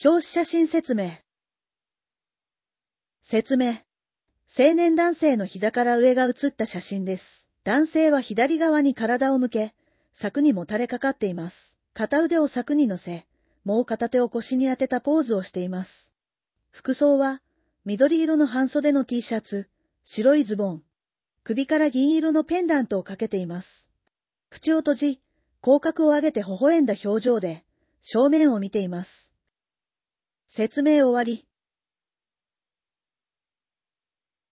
表紙写真説明。説明。青年男性の膝から上が写った写真です。男性は左側に体を向け、柵にもたれかかっています。片腕を柵に乗せ、もう片手を腰に当てたポーズをしています。服装は、緑色の半袖の T シャツ、白いズボン。首から銀色のペンダントをかけています。口を閉じ、口角を上げて微笑んだ表情で、正面を見ています。説明終わり。